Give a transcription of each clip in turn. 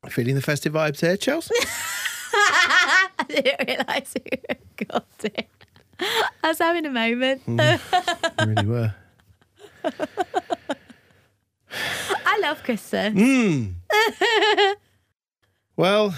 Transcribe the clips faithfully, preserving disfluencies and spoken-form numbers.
Feeling the festive vibes here, Chelsea? I didn't realise you got it. I was having a moment. Mm, you really were. I love Christmas. Mm. Well,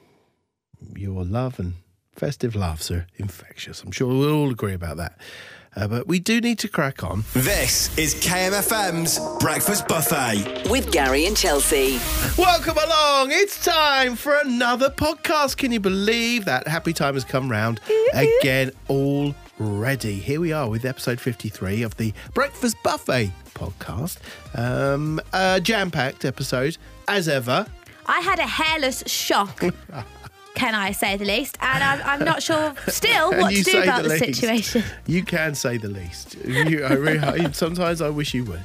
your love and festive laughs are infectious. I'm sure we'll all agree about that. Uh, but we do need to crack on. This is K M F M's Breakfast Buffet. With Gary and Chelsea. Welcome along. It's time for another podcast. Can you believe that happy time has come round again already? Here we are with episode fifty-three of the Breakfast Buffet podcast. Um, a jam-packed episode, as ever. I had a hairless shock, can I say the least? And I'm, I'm not sure still what to do about the, the situation. You can say the least. You, I really, sometimes I wish you would.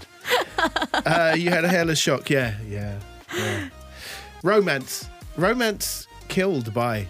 Uh, you had a hairless shock, yeah, yeah, yeah. Romance. Romance killed by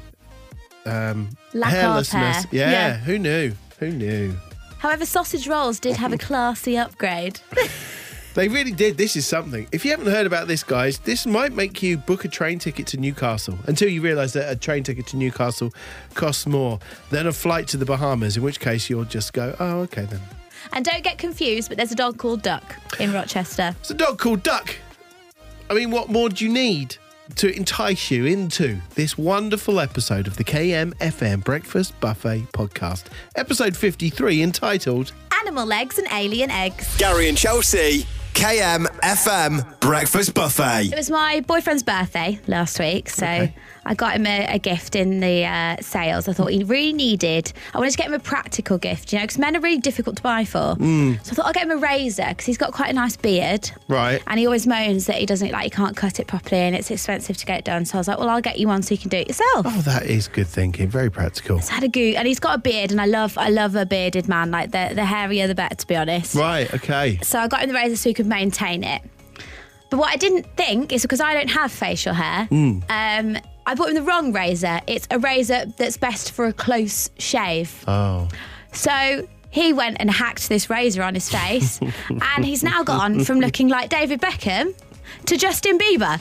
um, Lack of hairlessness. hair. Yeah, Yeah. who knew? Who knew? However, sausage rolls did have a classy upgrade. They really did. This is something. If you haven't heard about this, guys, this might make you book a train ticket to Newcastle until you realise that a train ticket to Newcastle costs more than a flight to the Bahamas, in which case you'll just go, oh, okay then. And don't get confused, but there's a dog called Duck in Rochester. It's a dog called Duck. I mean, what more do you need to entice you into this wonderful episode of the K M F M Breakfast Buffet podcast? Episode fifty-three, entitled Animal Legs and Alien Eggs. Gary and Chelsea, K M F M Breakfast Buffet. It was my boyfriend's birthday last week, so Okay. I got him a, a gift in the uh, sales. I thought he really needed. I wanted to get him a practical gift, you know, because men are really difficult to buy for. Mm. So I thought I'll get him a razor because he's got quite a nice beard. Right. And he always moans that he doesn't, like, he can't cut it properly and it's expensive to get it done. So I was like, well, I'll get you one so you can do it yourself. Oh, that is good thinking. Very practical. So I had a goo, and he's got a beard, and I love, I love a bearded man. Like the the hairier the better, to be honest. Right, okay. So I got him the razor so he could maintain it. But what I didn't think is because I don't have facial hair, Mm. um, I bought him the wrong razor. It's a razor that's best for a close shave. Oh. So he went and hacked this razor on his face, and he's now gone from looking like David Beckham to Justin Bieber.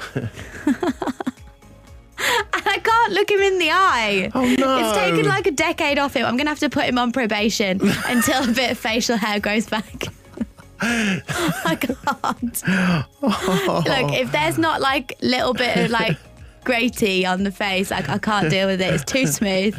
And I can't look him in the eye. Oh, no. It's taken like a decade off him. I'm going to have to put him on probation until a bit of facial hair grows back. I can't. Oh. Look, if there's not like little bit of like graty on the face, I, I can't deal with it. It's too smooth.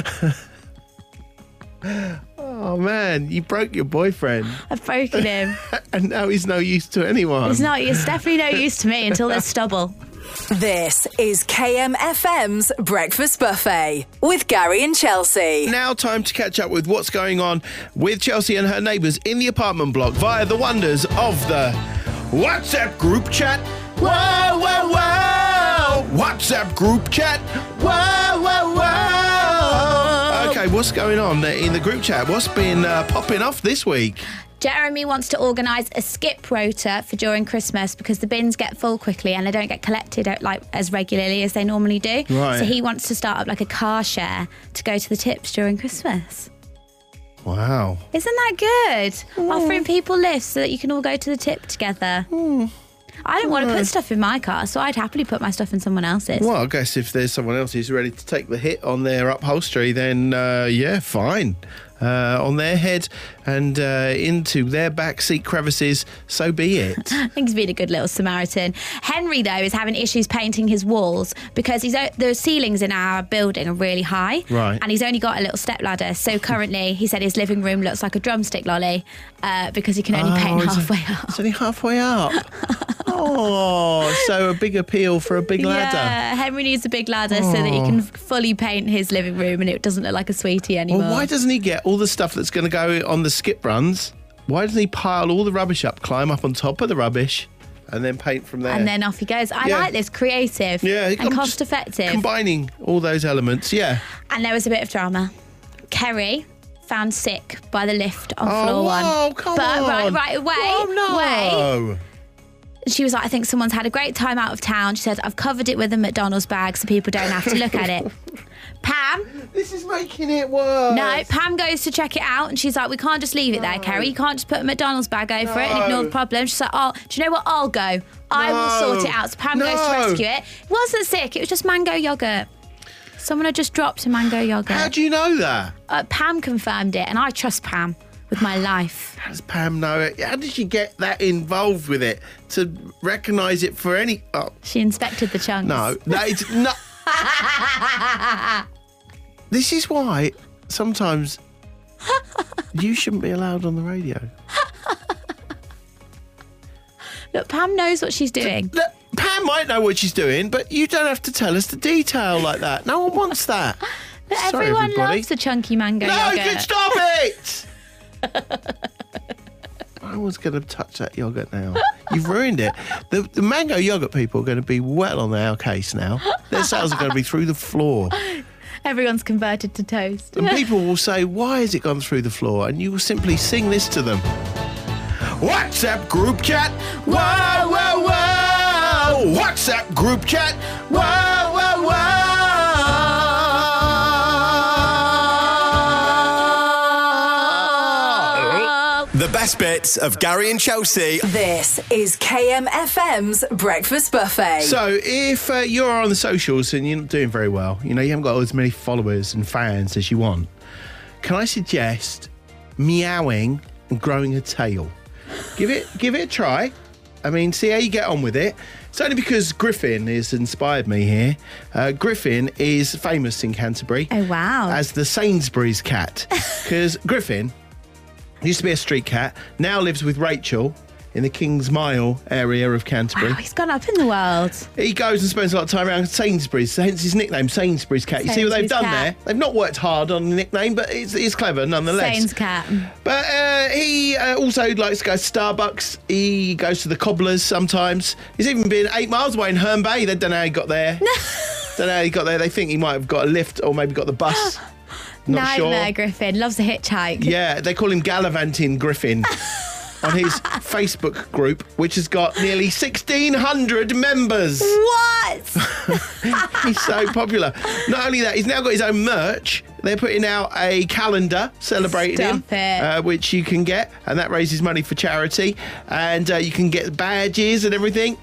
Oh, man, you broke your boyfriend. I've broken him. And now he's no use to anyone. It's not. It's definitely no use to me until there's stubble. This is K M F M's Breakfast Buffet with Gary and Chelsea. Now time to catch up with what's going on with Chelsea and her neighbours in the apartment block via the wonders of the WhatsApp group chat. Whoa, whoa, whoa! WhatsApp group chat. Whoa, whoa, whoa! Okay, what's going on in the group chat? What's been uh, popping off this week? Jeremy wants to organise a skip rota for during Christmas because the bins get full quickly and they don't get collected like as regularly as they normally do. Right. So he wants to start up like a car share to go to the tips during Christmas. Wow. Isn't that good? Offering people lifts so that you can all go to the tip together. I don't want to put stuff in my car, so I'd happily put my stuff in someone else's. Well, I guess if there's someone else who's ready to take the hit on their upholstery, then uh, yeah, fine. Uh, on their head and uh, into their backseat crevices, so be it. I think he's been a good little Samaritan. Henry, though, is having issues painting his walls because he's the ceilings in our building are really high. Right. And he's only got a little stepladder. So currently, he said his living room looks like a drumstick lolly uh, because he can only Oh, paint is it- halfway up. It's only halfway up. Oh, so a big appeal for a big ladder. Yeah, Henry needs a big ladder so that he can fully paint his living room and it doesn't look like a sweetie anymore. Well, why doesn't he get all the stuff that's going to go on the skip runs? Why doesn't he pile all the rubbish up, climb up on top of the rubbish, and then paint from there? And then off he goes. I Yeah. like this, creative yeah, and I'm just cost effective. Combining all those elements, yeah. And there was a bit of drama. Kerry found sick by the lift on Oh, floor whoa, one. come but on. right, right, wait, Oh, no. wait. She was like, I think someone's had a great time out of town. She said, I've covered it with a McDonald's bag so people don't have to look at it. Pam. This is making it worse. No, Pam goes to check it out and she's like, we can't just leave it there, Kerry. You can't just put a McDonald's bag over it and No. ignore the problem. She's like, oh, do you know what? I'll go. I will No. sort it out. So Pam goes to No. rescue it. It wasn't sick. It was just mango yogurt. Someone had just dropped a mango yogurt. How do you know that? Uh, Pam confirmed it and I trust Pam with my life. How does Pam know it? How did she get that involved with it to recognise it for any... Oh, She inspected the chunks. no. That is not... This is why sometimes you shouldn't be allowed on the radio. Look, Pam knows what she's doing. Look, Pam might know what she's doing, but you don't have to tell us the detail like that. No one wants that. But Sorry, everyone everybody. loves a chunky mango No, yogurt. you stop it! No one's going to touch that yogurt now. You've ruined it. The, the mango yogurt people are going to be well on our case now. Their sales are going to be through the floor. Everyone's converted to toast. And people will say, why has it gone through the floor? And you will simply sing this to them. WhatsApp group chat. Whoa, whoa, whoa. WhatsApp group chat. Whoa, whoa, whoa. The best bits of Gary and Chelsea. This is K M F M's Breakfast Buffet. So, if uh, you're on the socials and you're not doing very well, you know, you haven't got as many followers and fans as you want, can I suggest meowing and growing a tail? Give it, give it a try. I mean, see how you get on with it. It's only because Griffin has inspired me here. Uh, Griffin is famous in Canterbury. Oh, wow. As the Sainsbury's cat. Because Griffin used to be a street cat, now lives with Rachel in the Kings Mile area of Canterbury. Wow, he's gone up in the world. He goes and spends a lot of time around Sainsbury's, hence his nickname, Sainsbury's Cat. You see what they've Sainsbury's done cat. there? They've not worked hard on the nickname, but it's, it's clever nonetheless. Sains cat. But uh, he uh, also likes to go to Starbucks. He goes to the Cobblers sometimes. He's even been eight miles away in Herne Bay. They don't know how he got there. Don't know how he got there. They think he might have got a lift or maybe got the bus. Not Nightmare sure. Griffin. Loves a hitchhike. Yeah, they call him Gallivanting Griffin on his Facebook group, which has got nearly sixteen hundred members. What? He's so popular. Not only that, he's now got his own merch. They're putting out a calendar celebrating Stop him, it. Uh, which you can get, and that raises money for charity. And uh, you can get badges and everything.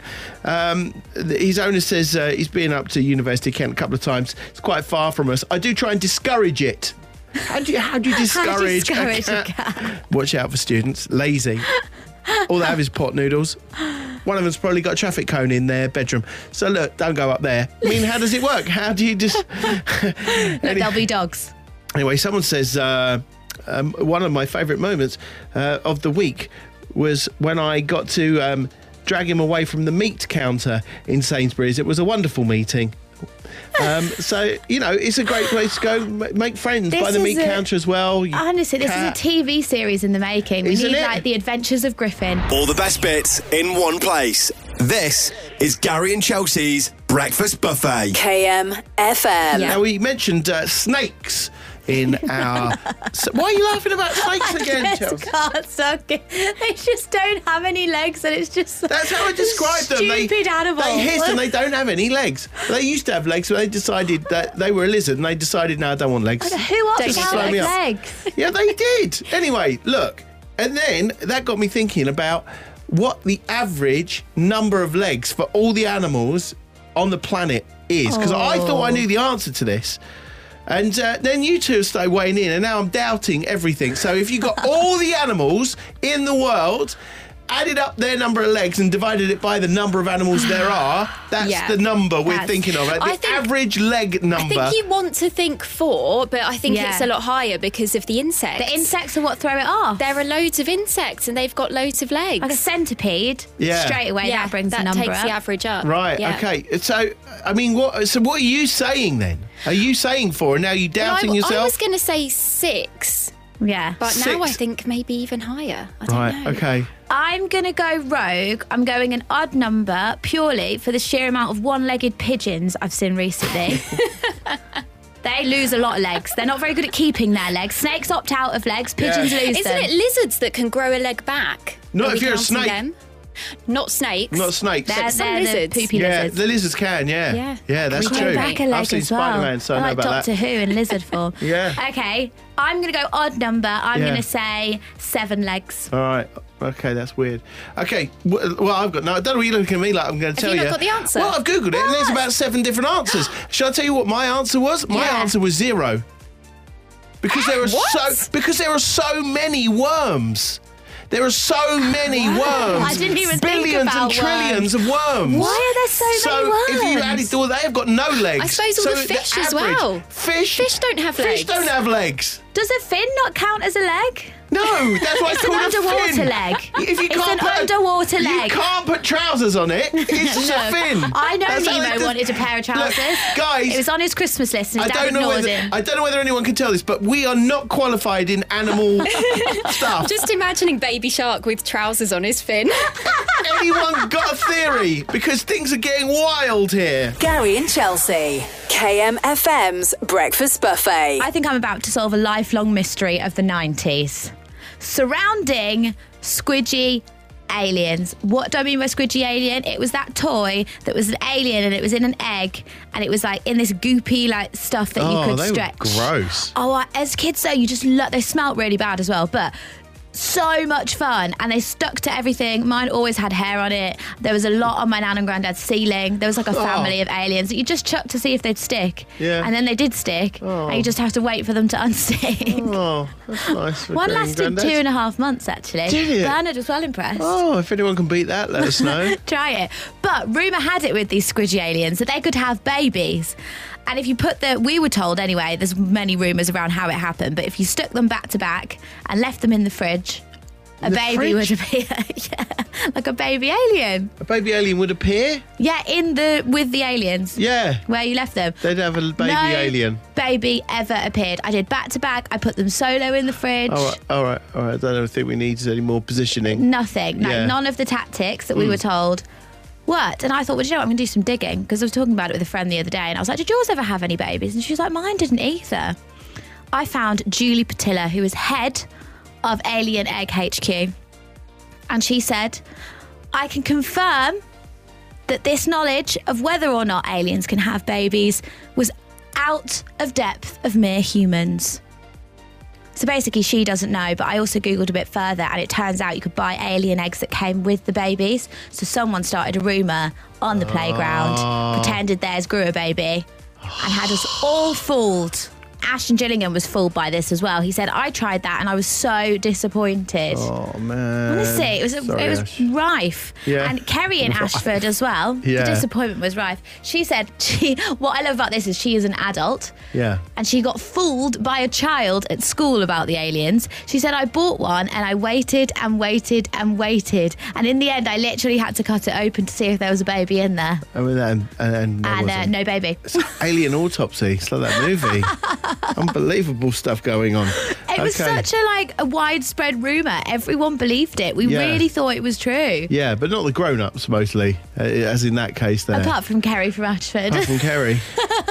Um, th- his owner says uh, he's been up to University of Kent a couple of times. It's quite far from us. I do try and discourage it. How do you, how do you discourage, discourage a a cat? Watch out for students. Lazy. All they have is pot noodles. One of them's probably got a traffic cone in their bedroom. So look, don't go up there. I mean, how does it work? How do you just... Look, there'll be dogs. Anyway, someone says uh, um, one of my favourite moments uh, of the week was when I got to um, drag him away from the meat counter in Sainsbury's. It was a wonderful meeting. Um, so, you know, it's a great place to go m- make friends This by the is meat a- counter as well. You Honestly, this cat. is a T V series in the making. We Isn't need it? like the Adventures of Griffin. All the best bits in one place. This is Gary and Chelsea's Breakfast Buffet. K M F M. Yeah. Now, we mentioned uh, snakes in our... So, why are you laughing about snakes again, I just Chelsea? can't suck it. They just don't have any legs, and it's just That's how I describe them. They, stupid animal. They hiss and they don't have any legs. They used to have legs, but they decided that they were a lizard, and they decided, no, I don't want legs. Who Just opts slow out me with up. legs? Yeah, they did. Anyway, look, and then that got me thinking about what the average number of legs for all the animals on the planet is, because I thought I knew the answer to this. And uh, then you two started weighing in, and now I'm doubting everything. So if you got all the animals in the world, added up their number of legs and divided it by the number of animals there are, that's Yeah, the number we're that's- thinking of. Like, I the think- average leg I number. think you want to think four, but I think Yeah. it's a lot higher because of the insects. The insects are what throw it off. There are loads of insects and they've got loads of legs. Like a centipede. Yeah. Straight away, yeah, that brings that the number takes up. the average up. Right, Yeah. okay. So, I mean, what? So what are you saying then? Are you saying four, and now you're Well, I, doubting I yourself? was going to say six, Yeah. but now I Six. think maybe even higher. I don't Right, know. okay. I'm going to go rogue. I'm going an odd number purely for the sheer amount of one-legged pigeons I've seen recently. They lose a lot of legs. They're not very good at keeping their legs. Snakes opt out of legs. Pigeons Yeah. lose Isn't them. it lizards that can grow a leg back? Not Are if we you're a counting snake. them? Not snakes. Not snakes. They're, Some they're the lizards. poopy yeah, lizards. the lizards can, yeah. Yeah. Yeah, that's Creepy. true. Back a leg I've seen as well. Spider-Man, so I I know like about Doctor that. Who in lizard form. Yeah. Okay, I'm going to go odd number. I'm Yeah. going to say seven legs. All right. Okay, that's weird. Okay, w- well, I've got no. I don't know what you're looking at me like. I'm going to tell you you. not got the answer? Well, I've googled it, and there's What? about seven different answers. Shall I tell you what my answer was? My Yeah. answer was zero. Because there are What? so because there are so many worms. There are so many worms. I didn't even think Billions about and trillions of worms. Why are there so many So if you worms? added all, they have got no legs. I suppose all So the fish as average- well. Fish. Fish don't have Fish legs. don't have legs. Does a fin not count as a leg? No, that's why it's, It's an called underwater a fin. leg. If you It's can't an put a- underwater leg. You can't put trousers on it. It's just a fin. I know That's how Nemo they do- wanted a pair of trousers. Look, guys, It was on his Christmas list and I his dad don't know ignored whether him. I don't know whether anyone can tell this, but we are not qualified in animal stuff. Just imagining Baby Shark with trousers on his fin. Anyone got a theory? Because things are getting wild here. Gary and Chelsea. K M F M's Breakfast Buffet. I think I'm about to solve a lifelong mystery of the nineties surrounding squidgy aliens. What do I mean by squidgy alien? It was that toy that was an alien and it was in an egg and it was like in this goopy like stuff that you Oh, could they stretch. were gross. Oh, I- as kids though, you just lo- they smelt really bad as well, but so much fun, and they stuck to everything. Mine always had hair on it. There was a lot on my nan and granddad's ceiling. There was like a family of aliens that you just chucked to see if they'd stick. Yeah. And then they did stick, and you just have to wait for them to unstick. Oh, that's nice. for One Granny lasted and two Grandad. and a half months, actually. Did it? Bernard was well impressed. Oh, if anyone can beat that, let us know. Try it. But rumour had it with these squidgy aliens that they could have babies. And if you put the, we were told anyway, there's many rumours around how it happened, but if you stuck them back to back and left them in the fridge, a the baby fridge? would appear. Yeah, like a baby alien. A baby alien would appear? Yeah, in the, with the aliens. Yeah. Where you left them. They'd have a baby no alien. baby ever appeared. I did back to back. I put them solo in the fridge. All right, all right, all right. I don't think we need any more positioning. Nothing. Like Yeah. none of the tactics that we were told worked. And I thought, well, do you know what? I'm going to do some digging because I was talking about it with a friend the other day and I was like, did yours ever have any babies? And she was like, mine didn't either. I found Julie Patilla, who is head of Alien Egg H Q. And she said, I can confirm that this knowledge of whether or not aliens can have babies was out of depth of mere humans. So basically, she doesn't know, but I also Googled a bit further and it turns out you could buy alien eggs that came with the babies. So someone started a rumour on the playground, pretended theirs grew a baby, and had us all fooled. Ashton Gillingham was fooled by this as well. He said, I tried that and I was so disappointed. Oh, man. Honestly, it was Sorry, it was Ash. rife. Yeah. And Kerry in Ashford as well. Yeah. The disappointment was rife. She said, she, what I love about this is she is an adult. Yeah. And she got fooled by a child at school about the aliens. She said, I bought one and I waited and waited and waited. And in the end, I literally had to cut it open to see if there was a baby in there. I mean, and, and, and, there And uh, wasn't. no baby. It's Alien Autopsy. It's like that movie. Unbelievable stuff going on. It was Okay. such a like a widespread rumour. Everyone believed it. We Yeah. really thought it was true. Yeah, but not the grown-ups mostly, uh, as in that case there. Apart from Kerry from Ashford. Apart from Kerry.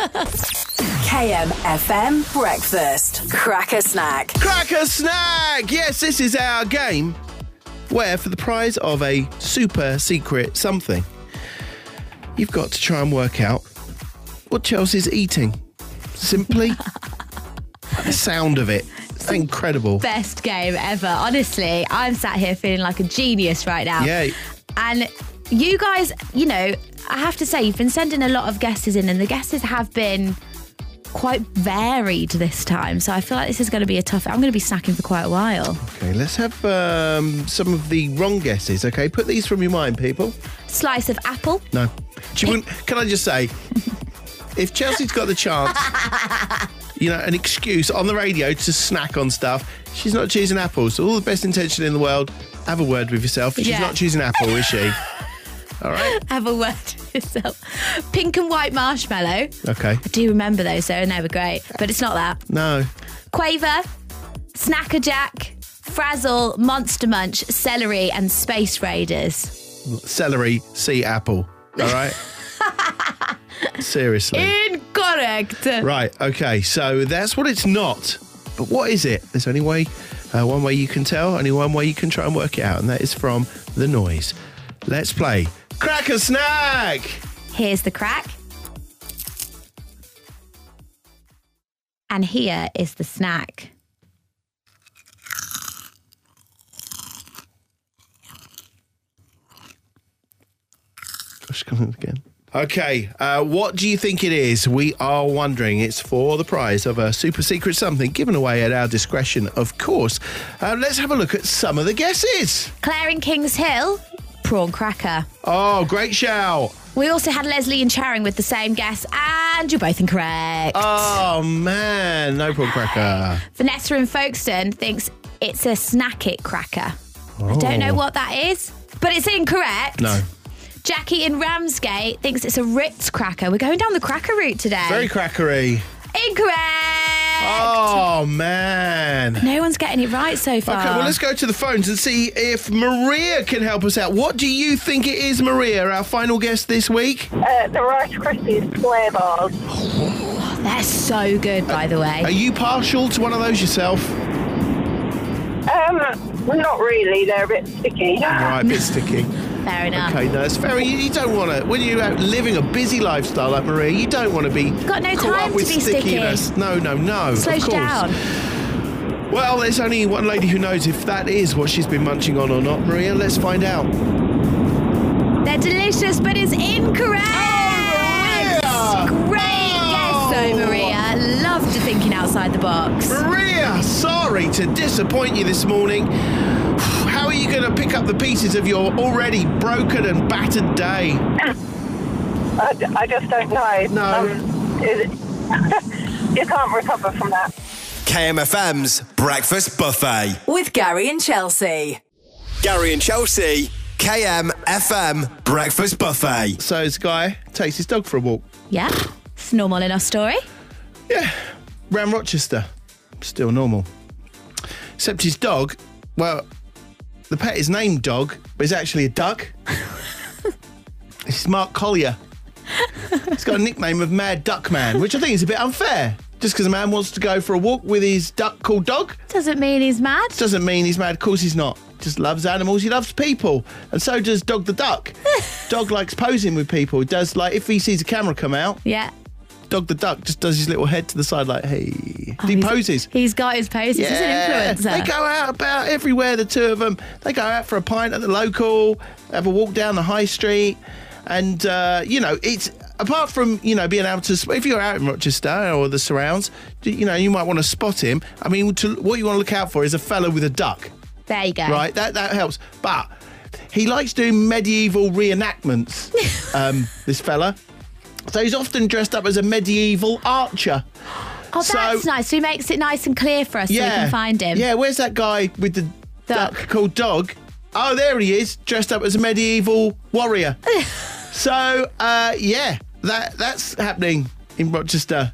K M F M Breakfast. Cracker Snack. Cracker Snack! Yes, this is our game where for the prize of a super secret something, you've got to try and work out what Chelsea's eating. Simply, the sound of it. It's incredible. Best game ever. Honestly, I'm sat here feeling like a genius right now. Yeah. And you guys, you know, I have to say, you've been sending a lot of guesses in, and the guesses have been quite varied this time. So I feel like this is going to be a tough. I'm going to be snacking for quite a while. Okay, let's have um, some of the wrong guesses, okay? Put these from your mind, people. Slice of apple. No. She wouldn't, can I just say, if Chelsea's got the chance, you know, an excuse on the radio to snack on stuff, she's not choosing apples. So all the best intention in the world, have a word with yourself. She's Yeah. not choosing apple, is she? All right. Have a word with yourself. Pink and white marshmallow. Okay. I do remember those, though, and they were great. But it's not that. No. Quaver, Snacker Jack, Frazzle, Monster Munch, Celery, and Space Raiders. Celery, see apple. All right. Seriously. Incorrect. Right. Okay. So that's what it's not. But what is it? There's only way, uh, one way you can tell, only one way you can try and work it out, and that is from the noise. Let's play Cracker Snack. Here's the crack. And here is the snack. Gosh, come on again. Okay, uh, what do you think it is? We are wondering. It's for the prize of a super secret something given away at our discretion, of course. Uh, let's have a look at some of the guesses. Claire in Kings Hill, prawn cracker. Oh, great shout. We also had Leslie in Charing with the same guess, and you're both incorrect. Oh, man, no prawn cracker. Vanessa in Folkestone thinks it's a snack it cracker. I don't know what that is, but it's incorrect. No. Jackie in Ramsgate thinks it's a Ritz cracker. We're going down the cracker route today. Very crackery. Incorrect. Oh, man. No one's getting it right so far. Okay, well, let's go to the phones and see if Maria can help us out. What do you think it is, Maria, our final guest this week? Uh, the Rice Krispies flare bars. They're so good, by the way. Are you partial to one of those yourself? Um, not really. They're a bit sticky. Right, a bit sticky. Fair enough. Okay, no, it's fair. You, you don't want to, when you're out living a busy lifestyle like Maria, you don't want to be Got no caught time up with to be stickiness. sticky. No, no, no. Slows of course. down. Well, there's only one lady who knows if that is what she's been munching on or not. Maria, let's find out. They're delicious, but it's incorrect. Oh, Maria! Great guess, though, Maria. Loved thinking outside the box. Maria, sorry to disappoint you this morning. How are you going to pick up the pieces of your already broken and battered day? I, I just don't know. No. Um, is it, you can't recover from that. K M F M's Breakfast Buffet. With Gary and Chelsea. Gary and Chelsea, K M F M Breakfast Buffet. So this guy takes his dog for a walk. Yeah, it's normal enough story. Yeah, round Rochester. Still normal. Except his dog, well, the pet is named Dog, but it's actually a duck. It's Mark Collier. He's got a nickname of Mad Duck Man, which I think is a bit unfair. Just because a man wants to go for a walk with his duck called Dog Doesn't mean he's mad. doesn't mean he's mad. Of course he's not. Just loves animals. He loves people. And so does Dog the Duck. Dog likes posing with people. He does, like, if he sees a camera come out, Yeah. Dog the Duck just does his little head to the side like, hey. Oh, he he's- poses. He's got his poses. He's an influencer. They go out about everywhere, the two of them. They go out for a pint at the local, have a walk down the high street. And, uh, you know, it's, apart from, you know, being able to, if you're out in Rochester or the surrounds, you know, you might want to spot him. I mean, to, what you want to look out for is a fella with a duck, There you go. right? That, that helps. But he likes doing medieval reenactments, um, this fella. So he's often dressed up as a medieval archer. Oh, So- that's nice. So he makes it nice and clear for us so we can find him. Yeah, where's that guy with the duck, Duck. called Dog? Oh, there he is, dressed up as a medieval warrior. So, uh, yeah, that that's happening in Rochester.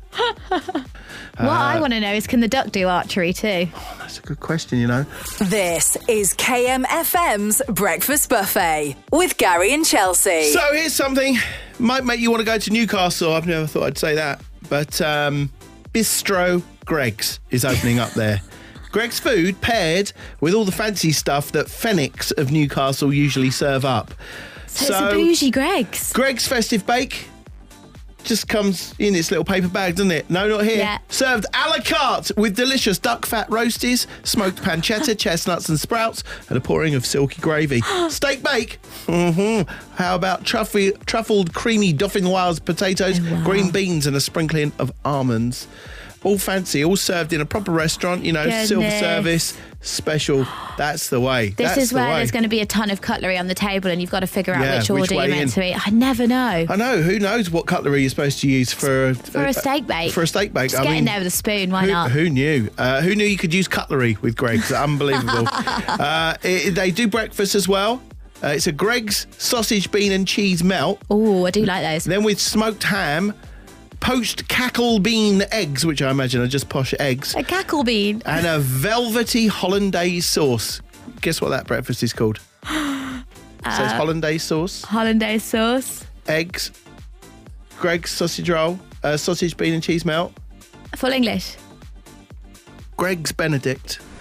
What I want to know is, can the duck do archery too? That's a good question, you know. This is K M F M's Breakfast Buffet with Gary and Chelsea. So here's something, might make you want to go to Newcastle. I've never thought I'd say that. But um, Bistro Greggs is opening up there. Greggs food paired with all the fancy stuff that Phoenix of Newcastle usually serve up. So, it's a bougie Greggs. Greggs Festive Bake just comes in its little paper bag, doesn't it? No, not here. Yeah. Served a la carte with delicious duck fat roasties, smoked pancetta, chestnuts and sprouts, and a pouring of silky gravy. Steak bake. Mm-hmm. How about truffy, truffled creamy dauphinoise potatoes, Oh, wow. green beans and a sprinkling of almonds. All fancy, all served in a proper restaurant, you know, silver Goodness. service, special. That's the way. This That's is the where way. there's going to be a ton of cutlery on the table and you've got to figure out Yeah, which which order way you're meant in. to eat. I never know. I know. Who knows what cutlery you're supposed to use for a, For a steak bake. For a steak bake. Just I get mean, in there with a spoon, why who, not? Who knew? Uh, who knew you could use cutlery with Greggs? Unbelievable. uh, it, they do breakfast as well. Uh, it's a Greggs sausage, bean and cheese melt. Oh, I do like those. Then with smoked ham, poached cackle bean eggs, which I imagine are just posh eggs, A cackle bean. and a velvety hollandaise sauce. Guess what that breakfast is called? Uh, so it's hollandaise sauce, Hollandaise sauce. eggs, Greggs sausage roll, uh, sausage, bean and cheese melt, Full English. Greggs Benedict.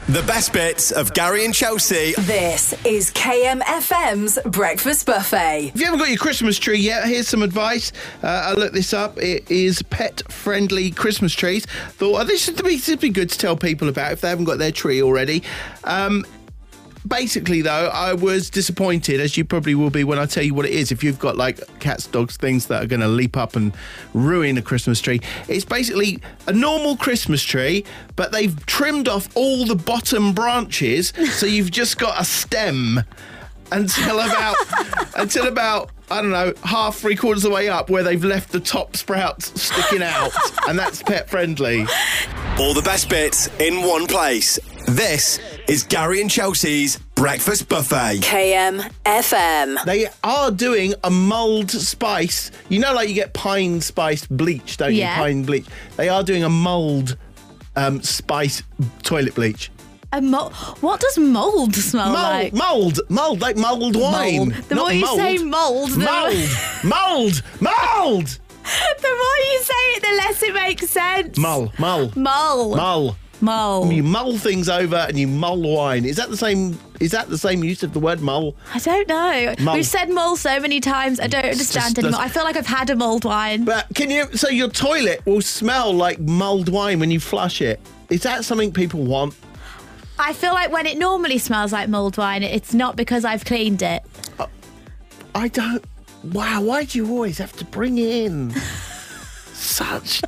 The best bits of Gary and Chelsea. This is K M F M's Breakfast Buffet. If you haven't got your Christmas tree yet, here's some advice. Uh, I looked this up. It is pet-friendly Christmas trees. Thought, oh, this would be, this would be good to tell people about if they haven't got their tree already. Um, basically, though, I was disappointed, as you probably will be when I tell you what it is. If you've got, like, cats, dogs, things that are going to leap up and ruin a Christmas tree. It's basically a normal Christmas tree, but they've trimmed off all the bottom branches, so you've just got a stem until about, until about, I don't know, half, three quarters of the way up, where they've left the top sprouts sticking out, and that's pet-friendly. All the best bits in one place. This is Gary and Chelsea's Breakfast Buffet. K M F M. They are doing a mulled spice. You know, like you get pine spice bleach, don't Yeah. you? Pine bleach. They are doing a mulled um, spice toilet bleach. A mo- what does mould smell Mulled, like? mulled, mulled, like mulled wine. Mould. The Not more you mulled. say mould, the Mulled, mulled, mulled. The more you say it, the less it makes sense. Mull, mull, Mull. mull. Mull. You mull things over and you mull wine. Is that the same? Is that the same use of the word mull? I don't know. Mull. We've said mull so many times, I don't understand just anymore. doesn't- I feel like I've had a mulled wine. But can you? So your toilet will smell like mulled wine when you flush it. Is that something people want? I feel like when it normally smells like mulled wine, it's not because I've cleaned it. I don't. Wow, why do you always have to bring in such?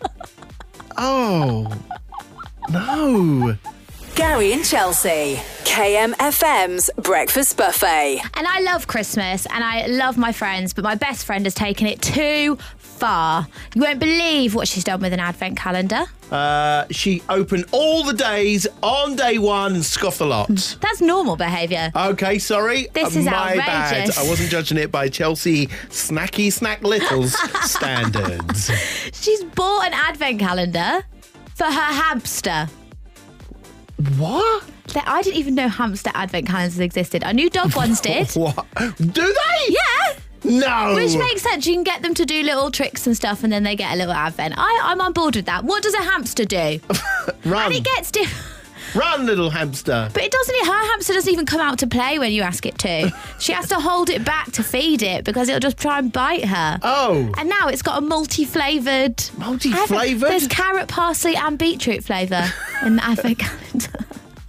Oh no! Gary and Chelsea. K M F M's Breakfast Buffet. And I love Christmas and I love my friends, but my best friend has taken it too far. You won't believe what she's done with an advent calendar. Uh, she opened all the days on day one and scoffed a lot. That's normal behaviour. Okay, sorry. This Uh, is my outrageous. bad. I wasn't judging it by Chelsea Snacky Snack Little's standards. She's bought an advent calendar for her hamster. What? That- I didn't even know hamster advent calendars existed. I knew dog ones did. What? Do they? Yeah. No. Which makes sense. You can get them to do little tricks and stuff and then they get a little advent. I, I'm on board with that. What does a hamster do? Run. And it gets different. Run, little hamster. But it doesn't. Her hamster doesn't even come out to play when you ask it to. She has to hold it back to feed it because it'll just try and bite her. Oh. And now it's got a multi-flavoured... Multi-flavoured? There's carrot, parsley and beetroot flavour in the advent calendar.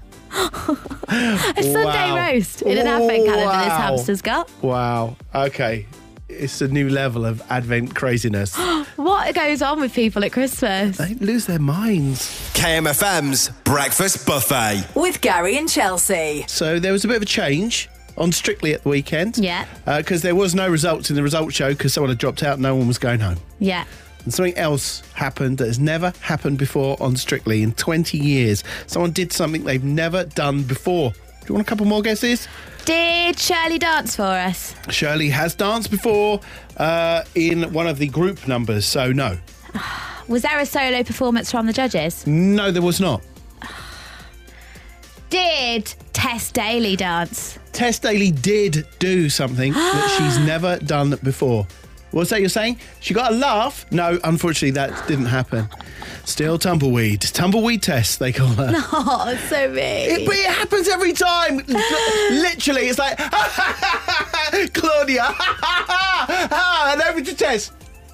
A Sunday Wow. roast in an advent calendar this Wow. hamster's got. Wow. Okay. It's a new level of Advent craziness. What goes on with people at Christmas? They lose their minds. K M F M's Breakfast Buffet. With Gary and Chelsea. So there was a bit of a change on Strictly at the weekend. Yeah. Because there was no results in the results show because someone had dropped out and no one was going home. Yeah. And something else happened that has never happened before on Strictly in twenty years. Someone did something they've never done before. Do you want a couple more guesses? Did Shirley dance for us? Shirley has danced before uh, in one of the group numbers, so no. Was there a solo performance from the judges? No, there was not. Did Tess Daly dance? Tess Daly did do something that she's never done before. What's that you're saying? She got a laugh? No, unfortunately, that didn't happen. Still tumbleweed. Tumbleweed Tess, they call her. Oh, it's so mean. It, but it happens every time. Literally, it's like, Claudia, and over to Tess.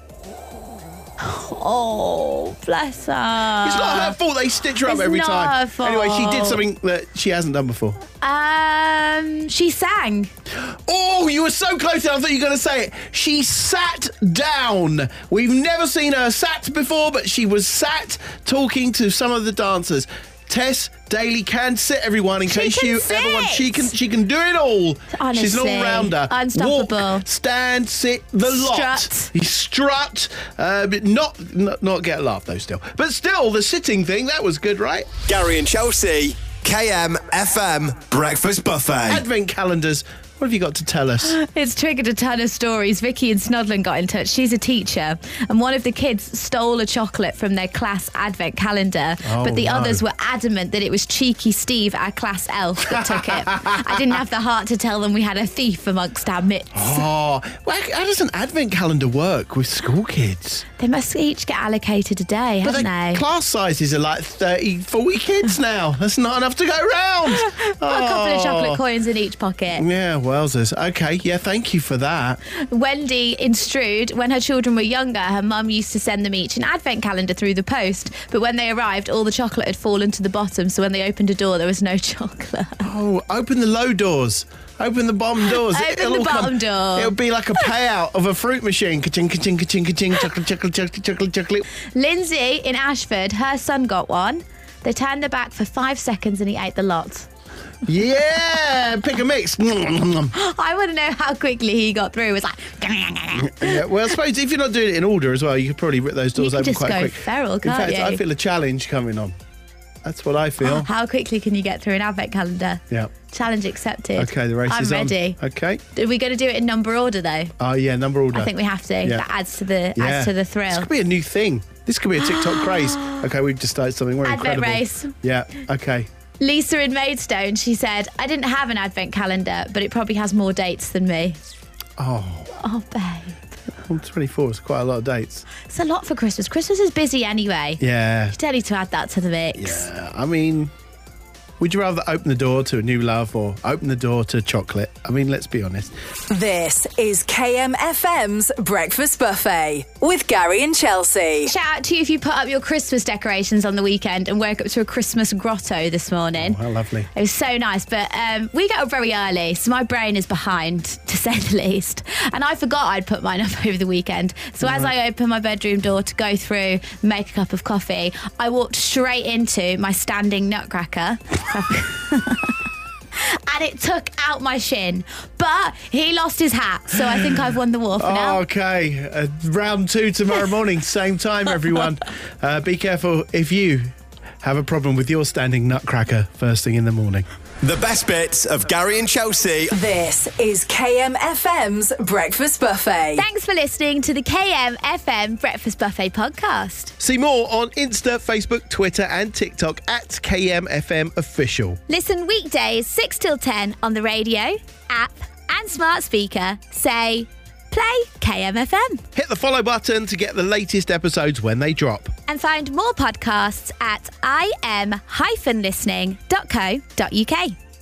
Oh, bless her. It's not her fault. They stitch her up It's every not time. her Anyway, she did fault. something that she hasn't done before. Um, she sang. Oh, you were so close. I thought you were going to say it. She sat down. We've never seen her sat before, but she was sat talking to some of the dancers. Tess Daly can sit, everyone, in She case can you sit. ever want. She can. She can do it all. She's an Honestly, all-rounder. unstoppable. Walk, stand, sit, the lot. Strut. You strut. Uh, but not, not not get a laugh though. Still, but still, the sitting thing that was good, right? Gary and Chelsea. K M F M Breakfast Buffet. Advent calendars. What have you got to tell us? It's triggered a ton of stories. Vicky in Snodland got in touch. She's a teacher, and one of the kids stole a chocolate from their class advent calendar, Oh, but the no. others were adamant that it was cheeky Steve, our class elf, that took it. I didn't have the heart to tell them we had a thief amongst our midst. Oh, well, how does an advent calendar work with school kids? They must each get allocated a day, But haven't the they? class sizes are like thirty, forty kids now. That's not enough to go round. Got a couple of Oh. chocolate coins in each pocket. Yeah, wowzers. Okay, yeah, thank you for that. Wendy in Strood, when her children were younger, her mum used to send them each an advent calendar through the post. But when they arrived, all the chocolate had fallen to the bottom. So when they opened a door, there was no chocolate. Oh, open the low doors. Open the bottom doors. Open It'll the all bottom door. It'll be like a payout of a fruit machine. Ka-ching, ka-ching, ka-ching, ka-ching, chocolate, chocolate, chocolate, chocolate, chocolate. Lindsay in Ashford, her son got one. They turned their back for five seconds and he ate the lot. Yeah, pick a mix. I want to know how quickly he got through. It was like... Yeah, well, I suppose if you're not doing it in order as well, you could probably rip those doors You could open just quite go quick. feral, In can't fact, you? I feel a challenge coming on. That's what I feel. How quickly can you get through an advent calendar? Yeah. Challenge accepted. Okay, the race I'm is on. ready. Okay. Are we going to do it in number order, though? Oh, yeah, number order. I think we have to. Yeah. That adds to the Yeah. adds to the This thrill. could be a new thing. This could be a TikTok craze. Okay, we've just started something. We're Advent incredible. race. Yeah, okay. Lisa in Maidstone, she said, I didn't have an advent calendar, but it probably has more dates than me. Oh, Oh, babe. I'm twenty-four. It's quite a lot of dates. It's a lot for Christmas. Christmas is busy anyway. Yeah. You don't need to add that to the mix. Yeah, I mean, would you rather open the door to a new love or open the door to chocolate? I mean, let's be honest. This is K M F M's Breakfast Buffet with Gary and Chelsea. Shout out to you if you put up your Christmas decorations on the weekend and woke up to a Christmas grotto this morning. Oh, how lovely. It was so nice, but um, we get up very early, so my brain is behind, to say the least. And I forgot I'd put mine up over the weekend. So as I opened my bedroom door to go through, make a cup of coffee, I walked straight into my standing nutcracker. And it took out my shin. But he lost his hat, so I think I've won the war for now. Oh, okay, uh, round two tomorrow morning, same time, everyone. Uh, be careful if you have a problem with your standing nutcracker first thing in the morning. The best bits of Gary and Chelsea. This is K M F M's Breakfast Buffet. Thanks for listening to the K M F M Breakfast Buffet podcast. See more on Insta, Facebook, Twitter and TikTok at K M F M Official. Listen weekdays six till ten on the radio, app and smart speaker. Say, play K M F M. Hit the follow button to get the latest episodes when they drop. And find more podcasts at im dash listening dot co dot uk.